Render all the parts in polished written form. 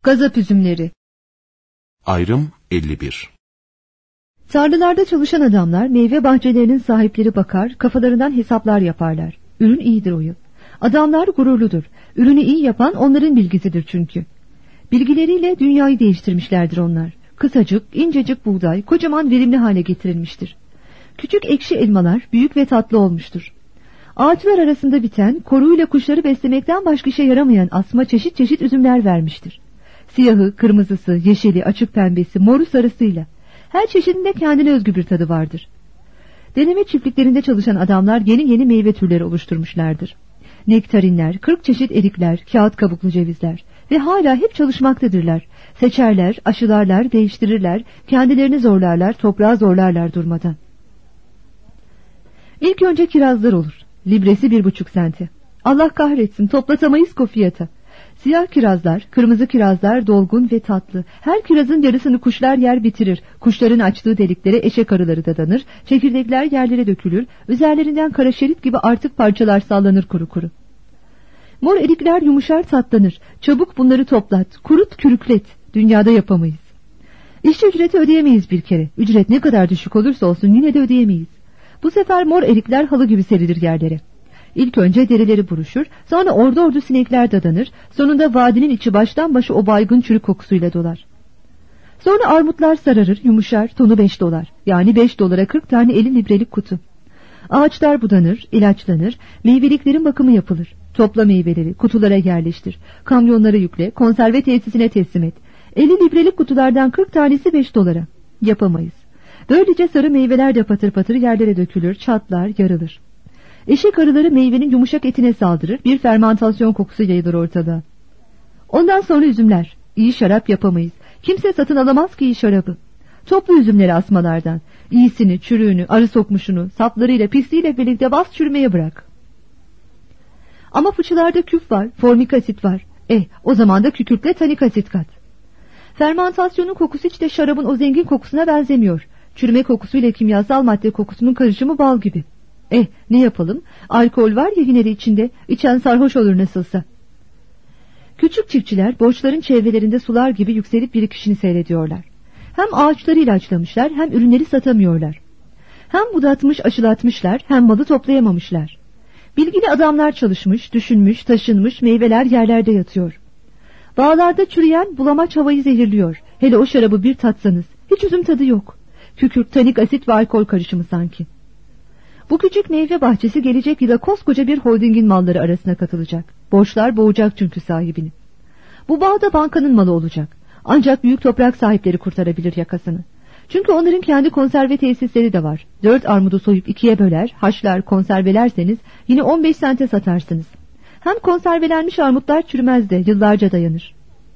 Gazap üzümleri. Ayrım 51. Tarlalarda çalışan adamlar meyve bahçelerinin sahipleri bakar, kafalarından hesaplar yaparlar. Ürün iyidir o yıl. Adamlar gururludur. Ürünü iyi yapan onların bilgisidir çünkü. Bilgileriyle dünyayı değiştirmişlerdir onlar. Kısacık, incecik buğday kocaman verimli hale getirilmiştir. Küçük ekşi elmalar büyük ve tatlı olmuştur. Ağaçlar arasında biten, koruyla kuşları beslemekten başka işe yaramayan asma çeşit çeşit üzümler vermiştir. Siyahı, kırmızısı, yeşili, açık pembesi, moru sarısıyla. Her çeşidinde kendine özgü bir tadı vardır. Deneme çiftliklerinde çalışan adamlar yeni meyve türleri oluşturmuşlardır. Nektarinler, 40 çeşit erikler, kağıt kabuklu cevizler ve hala hep çalışmaktadırlar. Seçerler, aşılarlar, değiştirirler, kendilerini zorlarlar, toprağı zorlarlar durmadan. İlk önce kirazlar olur. Libresi 1,5 sente. Allah kahretsin, toplatamayız fiyata. Siyah kirazlar, kırmızı kirazlar dolgun ve tatlı. Her kirazın yarısını kuşlar yer bitirir. Kuşların açtığı deliklere eşek arıları dadanır. Çekirdekler yerlere dökülür. Üzerlerinden kara şerit gibi artık parçalar sallanır kuru kuru. Mor erikler yumuşar tatlanır. Çabuk bunları toplat, kurut kürüklet. Dünyada yapamayız. İşçi ücreti ödeyemeyiz bir kere. Ücret ne kadar düşük olursa olsun yine de ödeyemeyiz. Bu sefer mor erikler halı gibi serilir yerlere. İlk önce derileri buruşur, sonra ordu sinekler dadanır, sonunda vadinin içi baştan başa o baygın çürük kokusuyla dolar. Sonra armutlar sararır, yumuşar, tonu $5, yani $5 40 tane 50 librelik kutu. Ağaçlar budanır, ilaçlanır, meyveliklerin bakımı yapılır. Topla meyveleri, kutulara yerleştir, kamyonlara yükle, konserve tesisine teslim et. 50 librelik kutulardan 40 tanesi $5. Yapamayız. Böylece sarı meyveler de patır patır yerlere dökülür, çatlar, yarılır. Eşek arıları meyvenin yumuşak etine saldırır, bir fermantasyon kokusu yayılır ortada. Ondan sonra üzümler. İyi şarap yapamayız. Kimse satın alamaz ki iyi şarabı. Toplu üzümleri asmalardan. İyisini, çürüğünü, arı sokmuşunu, saplarıyla, pisliğiyle birlikte bas çürümeye bırak. Ama fıçılarda küf var, formik asit var. O zaman da kükürtle tanik asit kat. Fermantasyonun kokusu hiç de şarabın o zengin kokusuna benzemiyor. Çürüme kokusuyla kimyasal madde kokusunun karışımı bal gibi. Ne yapalım? Alkol var ya yine de içinde, içen sarhoş olur nasılsa. Küçük çiftçiler borçların çevrelerinde sular gibi yükselip birikişini seyrediyorlar. Hem ağaçları ilaçlamışlar, hem ürünleri satamıyorlar. Hem budatmış, aşılatmışlar, hem malı toplayamamışlar. Bilgili adamlar çalışmış, düşünmüş, taşınmış, meyveler yerlerde yatıyor. Bağlarda çürüyen bulamaç havayı zehirliyor. Hele o şarabı bir tatsanız, hiç üzüm tadı yok. Kükürt, tanik asit ve alkol karışımı sanki. Bu küçük meyve bahçesi gelecek yıla koskoca bir holdingin malları arasına katılacak. Borçlar boğacak çünkü sahibini. Bu bağ da bankanın malı olacak. Ancak büyük toprak sahipleri kurtarabilir yakasını. Çünkü onların kendi konserve tesisleri de var. 4 armudu soyup 2'ye böler, haşlar, konservelerseniz yine 15 sente satarsınız. Hem konservelenmiş armutlar çürümez de yıllarca dayanır.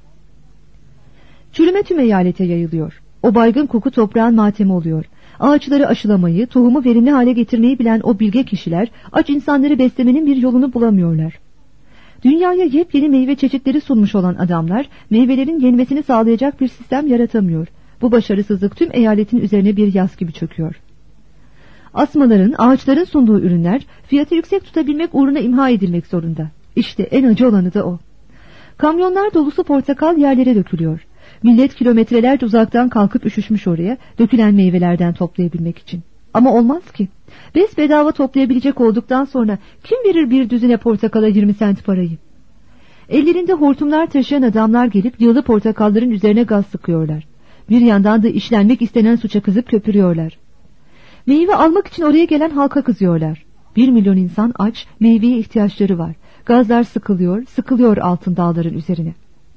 Çürüme tüm eyalete yayılıyor. O baygın koku toprağın matemi oluyor. Ağaçları aşılamayı, tohumu verimli hale getirmeyi bilen o bilge kişiler aç insanları beslemenin bir yolunu bulamıyorlar. Dünyaya yepyeni meyve çeşitleri sunmuş olan adamlar meyvelerin yenmesini sağlayacak bir sistem yaratamıyor. Bu başarısızlık tüm eyaletin üzerine bir yas gibi çöküyor. Asmaların, ağaçların sunduğu ürünler fiyatı yüksek tutabilmek uğruna imha edilmek zorunda. İşte en acı olanı da o. Kamyonlar dolusu portakal yerlere dökülüyor. Millet kilometrelerce uzaktan kalkıp üşüşmüş oraya, dökülen meyvelerden toplayabilmek için. Ama olmaz ki. Besbedava toplayabilecek olduktan sonra kim verir bir düzine portakala 20 sent parayı? Ellerinde hortumlar taşıyan adamlar gelip yığılı portakalların üzerine gaz sıkıyorlar. Bir yandan da işlenmek istenen suça kızıp köpürüyorlar. Meyve almak için oraya gelen halka kızıyorlar. 1 milyon insan aç, meyveye ihtiyaçları var. Gazlar sıkılıyor altın dağların üzerine.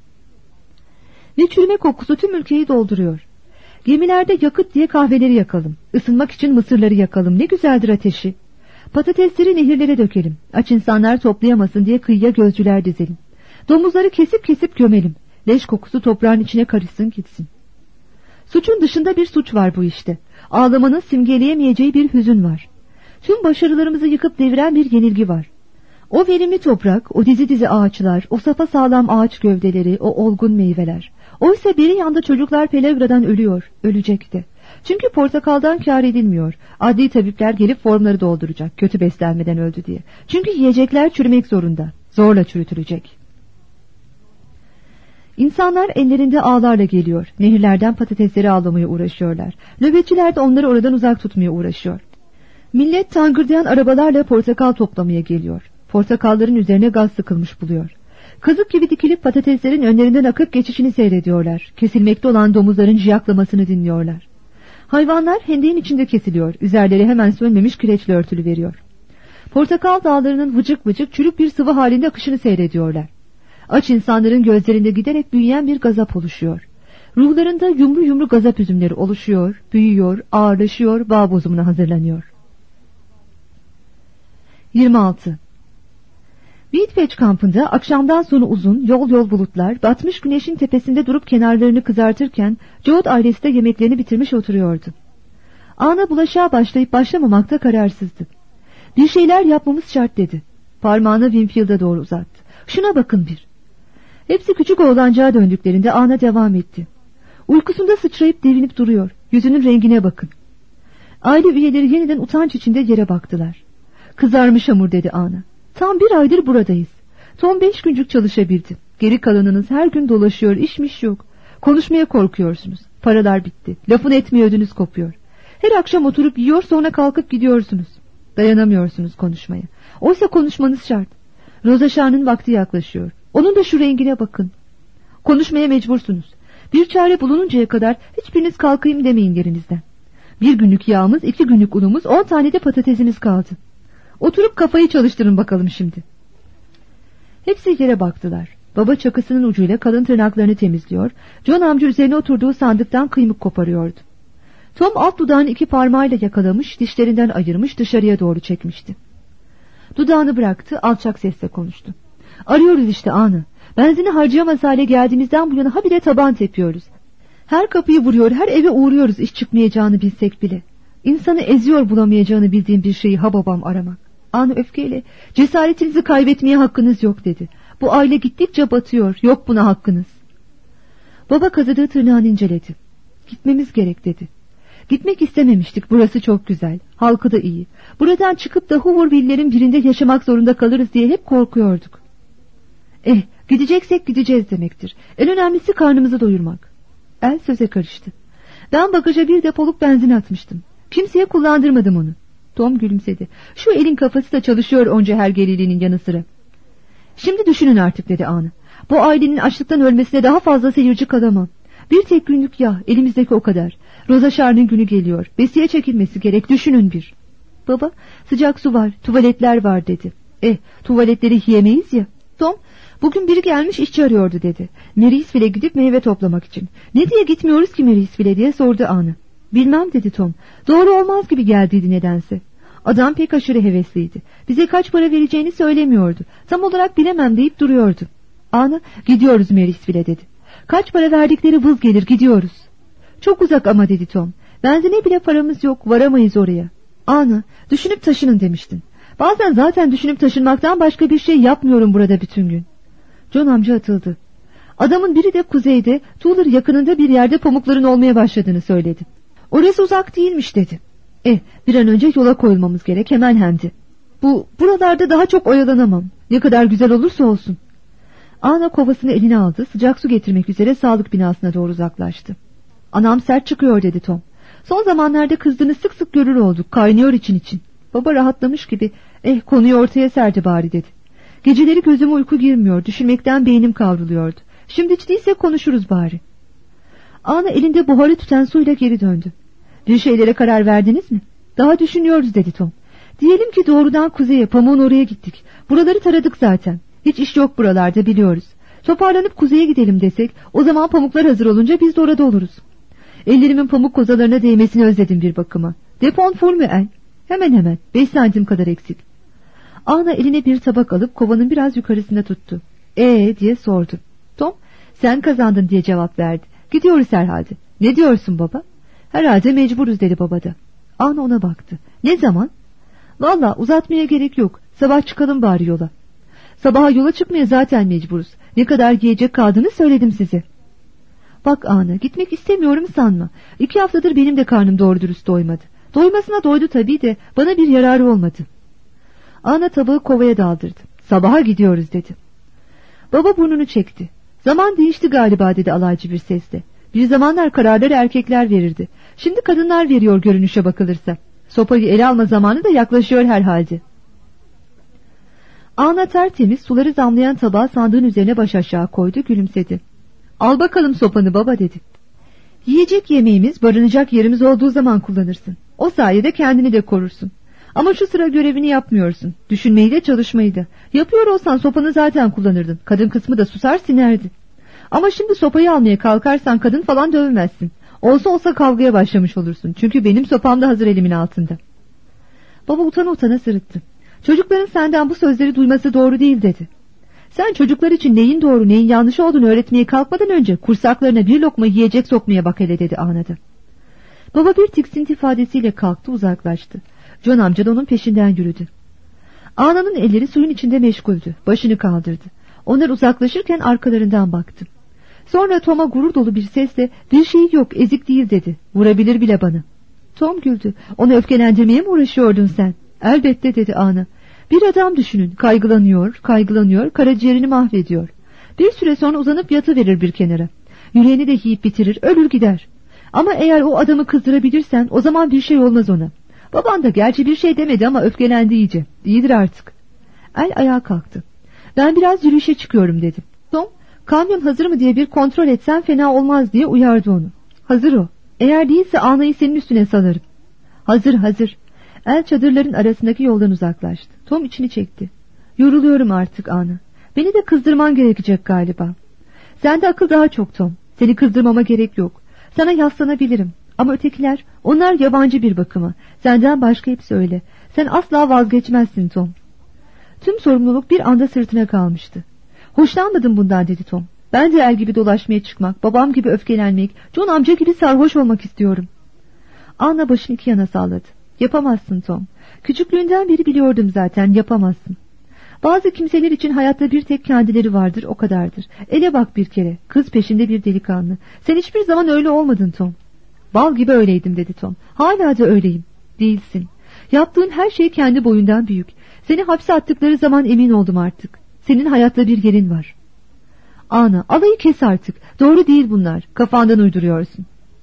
Ve çürüme kokusu tüm ülkeyi dolduruyor. Gemilerde yakıt diye kahveleri yakalım. Isınmak için mısırları yakalım. Ne güzeldir ateşi. Patatesleri nehirlere dökelim. Aç insanlar toplayamasın diye kıyıya gözcüler dizelim. Domuzları kesip kesip gömelim. Leş kokusu toprağın içine karışsın gitsin. Suçun dışında bir suç var bu işte. Ağlamanın simgeleyemeyeceği bir hüzün var. Tüm başarılarımızı yıkıp deviren bir yenilgi var. O verimli toprak, o dizi dizi ağaçlar, o sapasağlam ağaç gövdeleri, o olgun meyveler. Oysa biri yanda çocuklar pelagradan ölüyor, ölecekti. Çünkü portakaldan kâr edilmiyor. Adli tabipler gelip formları dolduracak, kötü beslenmeden öldü diye. Çünkü yiyecekler çürümek zorunda, zorla çürütülecek. İnsanlar ellerinde ağlarla geliyor. Nehirlerden patatesleri avlamaya uğraşıyorlar. Nöbetçiler de onları oradan uzak tutmaya uğraşıyor. Millet tangırdayan arabalarla portakal toplamaya geliyor. Portakalların üzerine gaz sıkılmış buluyor. Kazık gibi dikilip patateslerin önlerinden akıp geçişini seyrediyorlar. Kesilmekte olan domuzların ciyaklamasını dinliyorlar. Hayvanlar hendeğin içinde kesiliyor. Üzerleri hemen sönmemiş kireçle örtülü veriyor. Portakal dağlarının vıcık vıcık çürük bir sıvı halinde akışını seyrediyorlar. Aç insanların gözlerinde giderek büyüyen bir gazap oluşuyor. Ruhlarında yumru yumru gazap üzümleri oluşuyor, büyüyor, ağırlaşıyor, bağ bozumuna hazırlanıyor. 26. Wheatpatch kampında akşamdan sonra uzun, yol yol bulutlar, batmış güneşin tepesinde durup kenarlarını kızartırken George ailesi de yemeklerini bitirmiş oturuyordu. Ana bulaşığa başlayıp başlamamakta kararsızdı. Bir şeyler yapmamız şart dedi. Parmağını Winfield'a doğru uzattı. Şuna bakın bir. Hepsi küçük oğlancağa döndüklerinde ana devam etti. Uykusunda sıçrayıp devinip duruyor. Yüzünün rengine bakın. Aile üyeleri yeniden utanç içinde yere baktılar. Kızarmış hamur dedi ana. Tam 1 aydır buradayız. Tom 5 güncük çalışabildi. Geri kalanınız her gün dolaşıyor, işmiş yok. Konuşmaya korkuyorsunuz. Paralar bitti. Lafın etmeye ödünüz kopuyor. Her akşam oturup yiyor, sonra kalkıp gidiyorsunuz. Dayanamıyorsunuz konuşmaya. Oysa konuşmanız şart. Rosa Şah'ın vakti yaklaşıyor. Onun da şu rengine bakın. Konuşmaya mecbursunuz. Bir çare bulununcaya kadar hiçbiriniz kalkayım demeyin yerinizden. 1 günlük yağımız, 2 günlük unumuz, 10 tane de patatesimiz kaldı. Oturup kafayı çalıştırın bakalım şimdi. Hepsi yere baktılar. Baba çakısının ucuyla kalın tırnaklarını temizliyor, John amca üzerine oturduğu sandıktan kıymık koparıyordu. Tom alt dudağını 2 parmağıyla yakalamış, dişlerinden ayırmış, dışarıya doğru çekmişti. Dudağını bıraktı, alçak sesle konuştu. Arıyoruz işte anı. Benzini harcayamaz hale geldiğimizden bu yana habire taban tepiyoruz. Her kapıyı vuruyor, her eve uğruyoruz iş çıkmayacağını bilsek bile. İnsanı eziyor bulamayacağını bildiğim bir şeyi ha babam aramak. Anı öfkeyle, cesaretinizi kaybetmeye hakkınız yok dedi. Bu aile gittikçe batıyor, yok buna hakkınız. Baba kazıdığı tırnağını inceledi. Gitmemiz gerek dedi. Gitmek istememiştik, burası çok güzel, halkı da iyi. Buradan çıkıp da Hooverville'lerin birinde yaşamak zorunda kalırız diye hep korkuyorduk. Gideceksek gideceğiz demektir. En önemlisi karnımızı doyurmak. El söze karıştı. Ben bagaja 1 depoluk benzin atmıştım. Kimseye kullandırmadım onu. Tom gülümsedi. Şu elin kafası da çalışıyor onca hergeliliğinin yanı sıra. Şimdi düşünün artık dedi Anı. Bu ailenin açlıktan ölmesine daha fazla seyirci kalamam. 1 tek günlük yağ, elimizdeki o kadar. Rosa Şar'ın günü geliyor. Besiye çekilmesi gerek, düşünün bir. Baba, sıcak su var, tuvaletler var dedi. Tuvaletleri yiyemeyiz ya. Tom, bugün biri gelmiş işçi arıyordu dedi. Marysville'e gidip meyve toplamak için. Ne diye gitmiyoruz ki Marysville'e diye sordu Anı. Bilmem dedi Tom. Doğru olmaz gibi geldiydi nedense. Adam pek aşırı hevesliydi. Bize kaç para vereceğini söylemiyordu. Tam olarak bilemem deyip duruyordu. Anı, gidiyoruz Marysville'e dedi. Kaç para verdikleri vız gelir, gidiyoruz. Çok uzak ama dedi Tom. Benzine bile paramız yok, varamayız oraya. Anı, düşünüp taşının demiştin. Bazen zaten düşünüp taşınmaktan başka bir şey yapmıyorum burada bütün gün. John amca atıldı. Adamın biri de kuzeyde, Tuğler yakınında bir yerde pamukların olmaya başladığını söyledi. Orası uzak değilmiş dedi. Bir an önce yola koyulmamız gerek, hemen hem de. Buralarda daha çok oyalanamam. Ne kadar güzel olursa olsun. Ana kovasını eline aldı, sıcak su getirmek üzere sağlık binasına doğru uzaklaştı. Anam sert çıkıyor dedi Tom. Son zamanlarda kızdığını sık sık görür olduk, kaynıyor için. Baba rahatlamış gibi, konuyu ortaya serdi bari dedi. Geceleri gözüme uyku girmiyor, düşünmekten beynim kavruluyordu. Şimdi hiç değilse konuşuruz bari. Ana elinde buharı tüten suyla geri döndü. Bir şeylere karar verdiniz mi? Daha düşünüyoruz dedi Tom. Diyelim ki doğrudan kuzeye, pamuğun oraya gittik. Buraları taradık zaten. Hiç iş yok buralarda biliyoruz. Toparlanıp kuzeye gidelim desek, o zaman pamuklar hazır olunca biz de orada oluruz. Ellerimin pamuk kozalarına değmesini özledim bir bakıma. Depon full mü el? Hemen 5 santim kadar eksik. Ana eline bir tabak alıp kovanın biraz yukarısında tuttu. Diye sordu. Tom, sen kazandın diye cevap verdi. Gidiyoruz herhalde. Ne diyorsun baba? Herhalde mecburuz dedi baba da. Ana ona baktı. Ne zaman? Valla uzatmaya gerek yok. Sabah çıkalım bari yola. Sabaha yola çıkmaya zaten mecburuz. Ne kadar giyecek kaldığını söyledim size. Bak Ana, gitmek istemiyorum sanma. 2 haftadır benim de karnım doğru dürüst doymadı. Doymasına doydu tabii de bana bir yararı olmadı. Ana tabağı kovaya daldırdı. Sabaha gidiyoruz dedi. Baba burnunu çekti. Zaman değişti galiba dedi alaycı bir sesle. Bir zamanlar kararları erkekler verirdi. Şimdi kadınlar veriyor görünüşe bakılırsa. Sopayı ele alma zamanı da yaklaşıyor herhalde. Ana tertemiz suları damlayan tabağı sandığın üzerine baş aşağı koydu, gülümsedi. Al bakalım sopanı baba dedi. Yiyecek yemeğimiz, barınacak yerimiz olduğu zaman kullanırsın. O sayede kendini de korursun. Ama şu sıra görevini yapmıyorsun. Düşünmeyi de çalışmayı da. Yapıyor olsan sopanı zaten kullanırdın. Kadın kısmı da susar sinerdi. Ama şimdi sopayı almaya kalkarsan kadın falan dövmezsin. Olsa olsa kavgaya başlamış olursun. Çünkü benim sopam da hazır elimin altında. Baba utana utana sırıttı. Çocukların senden bu sözleri duyması doğru değil dedi. Sen çocuklar için neyin doğru neyin yanlış olduğunu öğretmeye kalkmadan önce kursaklarına bir lokma yiyecek sokmaya bak hele dedi anladı. Baba bir tiksinti ifadesiyle kalktı, uzaklaştı. John amca da onun peşinden yürüdü. Ana'nın elleri suyun içinde meşguldü. Başını kaldırdı. Onlar uzaklaşırken arkalarından baktı. Sonra Tom'a gurur dolu bir sesle bir şey yok, ezik değil dedi. Vurabilir bile bana. Tom güldü. Onu öfkelendirmeye mi uğraşıyordun sen? Elbette dedi Ana. Bir adam düşünün, kaygılanıyor, karaciğerini mahvediyor. Bir süre sonra uzanıp yatıverir bir kenara. Yüreğini de yiyip bitirir, ölür gider. Ama eğer o adamı kızdırabilirsen o zaman bir şey olmaz ona. Baban da gerçi bir şey demedi ama öfkelendi iyice. İyidir artık. El ayağa kalktı. Ben biraz yürüyüşe çıkıyorum dedi. Tom, kamyon hazır mı diye bir kontrol etsen fena olmaz diye uyardı onu. Hazır o. Eğer değilse Ana'yı senin üstüne salarım. Hazır. El çadırların arasındaki yoldan uzaklaştı. Tom içini çekti. Yoruluyorum artık Ana. Beni de kızdırman gerekecek galiba. Sende akıl daha çok Tom. Seni kızdırmama gerek yok. Sana yaslanabilirim. Ama ötekiler, onlar yabancı bir bakıma. Senden başka hepsi öyle. Sen asla vazgeçmezsin Tom. Tüm sorumluluk bir anda sırtına kalmıştı. Hoşlanmadım bundan dedi Tom. Ben de el gibi dolaşmaya çıkmak, babam gibi öfkelenmek, John amca gibi sarhoş olmak istiyorum. Anna başını iki yana salladı. Yapamazsın Tom. Küçüklüğünden beri biliyordum zaten, yapamazsın. Bazı kimseler için hayatta bir tek kendileri vardır, o kadardır. Ele bak bir kere, kız peşinde bir delikanlı. Sen hiçbir zaman öyle olmadın Tom. Bal gibi öyleydim dedi Tom. Hala da öyleyim. Değilsin. Yaptığın her şey kendi boyundan büyük. Seni hapse attıkları zaman emin oldum artık. Senin hayatta bir yerin var. Ana, alayı kes artık. Doğru değil bunlar. Kafandan uyduruyorsun.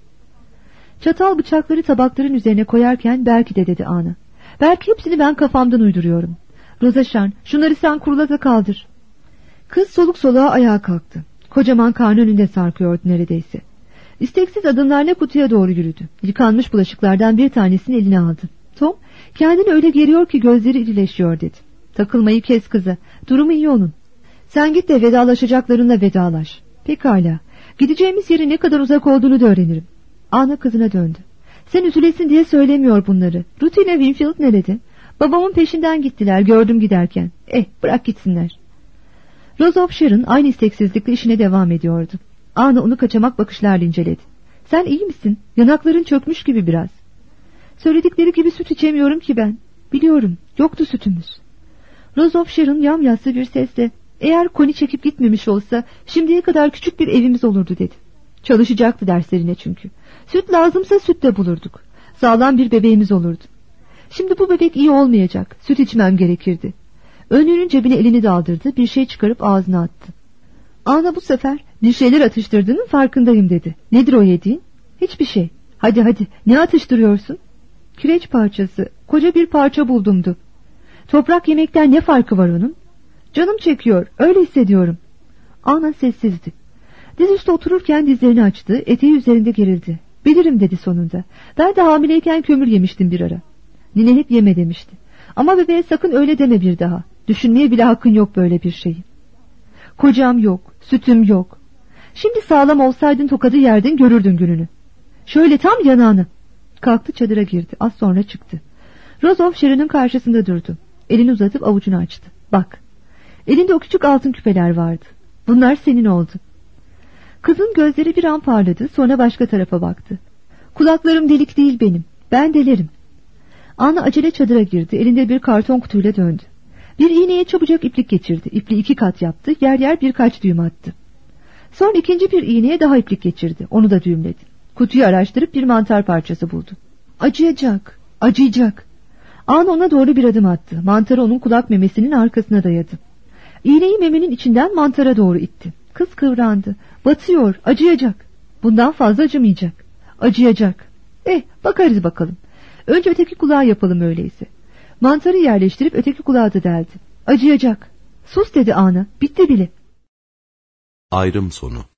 Çatal bıçakları tabakların üzerine koyarken belki de dedi Ana. Belki hepsini ben kafamdan uyduruyorum. Rozaşan, şunları sen kurula da kaldır. Kız soluk soluğa ayağa kalktı. Kocaman karnı önünde sarkıyordu neredeyse. İsteksiz adımlarla kutuya doğru yürüdü. Yıkanmış bulaşıklardan bir tanesini eline aldı. Tom, kendini öyle geriyor ki gözleri irileşiyor dedi. Takılmayı kes kızı. Durumu iyi onun. Sen git de vedalaşacaklarınla vedalaş. Pekala. Gideceğimiz yerin ne kadar uzak olduğunu da öğrenirim. Ana kızına döndü. Sen üzülesin diye söylemiyor bunları. Ruth ile Winfield nerede? Babamın peşinden gittiler, gördüm giderken. Bırak gitsinler. Rose of Sharon aynı isteksizlikle işine devam ediyordu. Ana onu kaçamak bakışlarla inceledi. Sen iyi misin? Yanakların çökmüş gibi biraz. Söyledikleri gibi süt içemiyorum ki ben. Biliyorum, yoktu sütümüz. Rose of Sharon yamyassı bir sesle, eğer Connie çekip gitmemiş olsa şimdiye kadar küçük bir evimiz olurdu dedi. Çalışacaktı derslerine çünkü. Süt lazımsa süt de bulurduk. Sağlam bir bebeğimiz olurdu. Şimdi bu bebek iyi olmayacak. Süt içmem gerekirdi. Önlüğünün cebine elini daldırdı, bir şey çıkarıp ağzına attı. Ana bu sefer bir şeyler atıştırdığının farkındayım dedi. Nedir o yediğin? Hiçbir şey. Hadi ne atıştırıyorsun? Kireç parçası, koca bir parça buldumdu. Toprak yemekten ne farkı var onun? Canım çekiyor, öyle hissediyorum. Ana sessizdi. Dizüstü otururken dizlerini açtı, eteği üzerinde gerildi. Bilirim dedi sonunda. Ben de hamileyken kömür yemiştim bir ara. Nine hep yeme demişti. Ama bebeğe sakın öyle deme bir daha. Düşünmeye bile hakkın yok böyle bir şeyi. Kocam yok, sütüm yok. Şimdi sağlam olsaydın tokadı yerdin, görürdün gününü. Şöyle tam yanağını. Kalktı, çadıra girdi, az sonra çıktı. Rose of Sharon'ın karşısında durdu. Elini uzatıp avucunu açtı. Bak. Elinde o küçük altın küpeler vardı. Bunlar senin oldu. Kızın gözleri bir an parladı, sonra başka tarafa baktı. Kulaklarım delik değil benim. Ben delerim. Ana acele çadıra girdi, elinde bir karton kutuyla döndü. Bir iğneye çabucak iplik geçirdi. İpliği 2 kat yaptı, yer yer birkaç düğüm attı. Sonra ikinci bir iğneye daha iplik geçirdi. Onu da düğümledi. Kutuyu araştırıp bir mantar parçası buldu. Acıyacak. Ana ona doğru bir adım attı. Mantarı onun kulak memesinin arkasına dayadı. İğneyi memenin içinden mantara doğru itti. Kız kıvrandı. Batıyor, acıyacak. Bundan fazla acımayacak. Acıyacak. Bakarız bakalım. Önce öteki kulağa yapalım öyleyse. Mantarı yerleştirip öteki kulağa da deldi. Acıyacak. Sus dedi Ana. Bitti bile. Ayrım sonu.